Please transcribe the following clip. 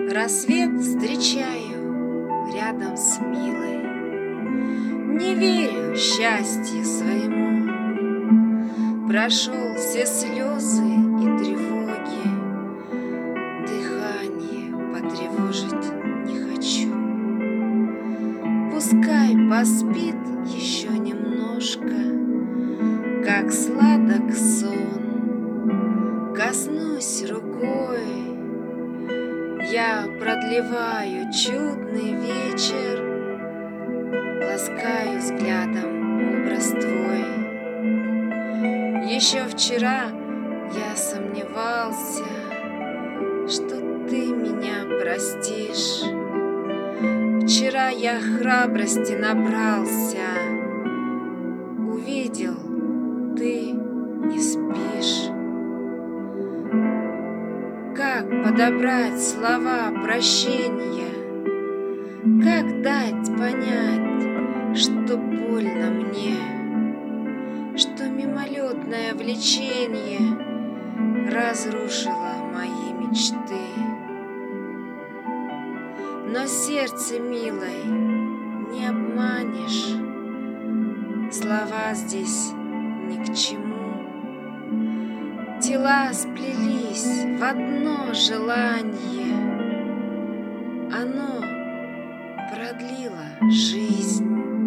Рассвет встречаю рядом с милой, не верю счастью своему. Прошел все слезы и тревоги, дыхание потревожить не хочу. Пускай поспит еще немножко, как сладок сон. Коснусь рукой, я продлеваю чудный вечер, ласкаю взглядом образ твой. Еще вчера я сомневался, что ты меня простишь. Вчера я храбрости набрался, увидел, ты не спишь. Как подобрать слова прощения? Как дать понять, что больно мне, что мимолетное влечение разрушило мои мечты? Но сердце милой не обманешь, слова здесь ни к чему. Тела сплелись в одно желание, оно продлило жизнь.